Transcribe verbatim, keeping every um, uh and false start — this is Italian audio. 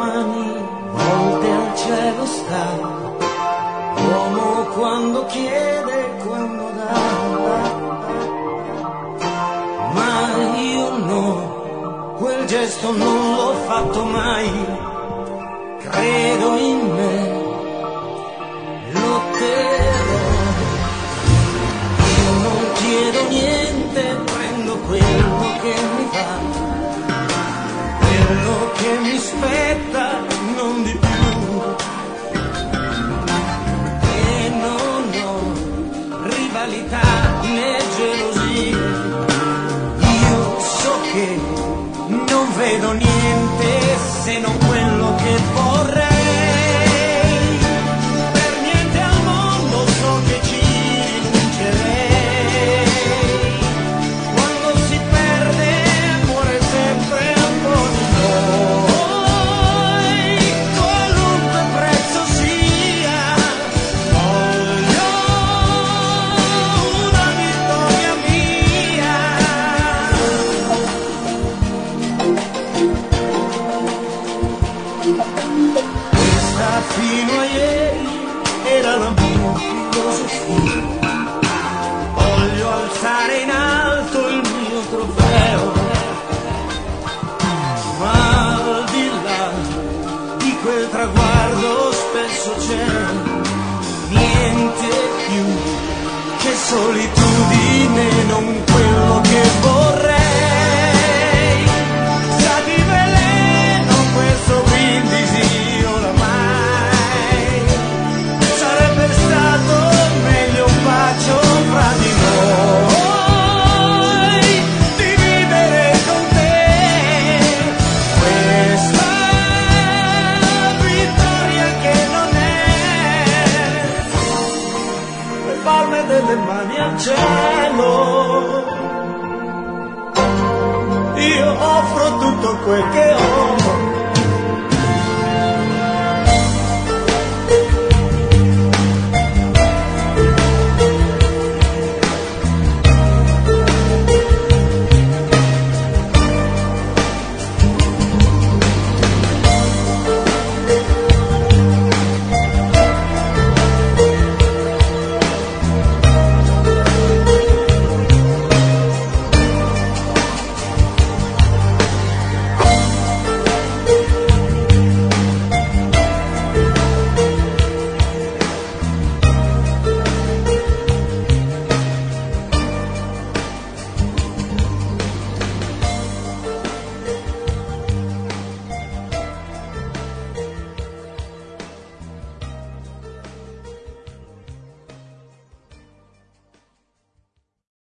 mani volte al cielo sta, uomo quando chiede, quando dà, ma io no, quel gesto non l'ho fatto mai, credo in me, lotterò, io non chiedo niente, prendo quello che mi va, quello che mi spetta, non di più, e non ho rivalità né gelosie, io so che non vedo niente se non quello che vorrei, per niente al mondo so che ci rinuncerei, quando si perde muore sempre un po' di noi, qualunque prezzo sia, voglio una vittoria mia. Questa fino a ieri era la mia filosofia, voglio alzare in alto il mio trofeo, ma al di là di quel traguardo spesso c'è niente più che solitudine, non quello che vorrei, sa di veleno questo brindisi oramai, sarebbe stato meglio un bacio fra di noi, dividere con te questa vittoria che non è, le palme delle mani al cielo, io offro tutto quel che ho.